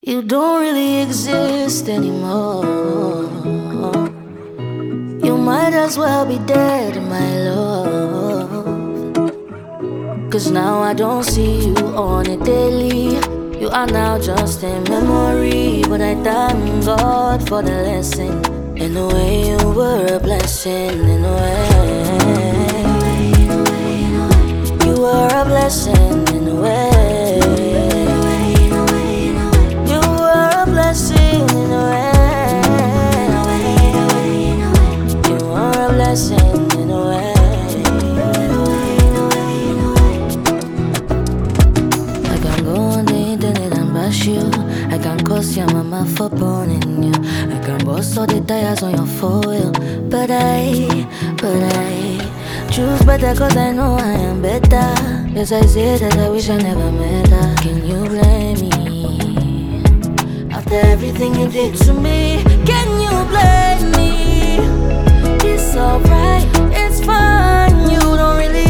You don't really exist anymore. You might as well be dead, my love. 'Cause now I don't see you on a daily. You are now just a memory. But I thank God for the lesson. In a way you were a blessing. In a way you were a blessing. In a way you were a blessing. In a way you were a blessing. In a way I can go on the internet and bash you. I can curse your mama for burning you. I can bust all the tires on your foil. But I choose better 'cause I know I am better. Yes, I say that I wish I never met her. Can you blame me? After everything you did to me, can you blame me? It's alright, it's fine. You don't really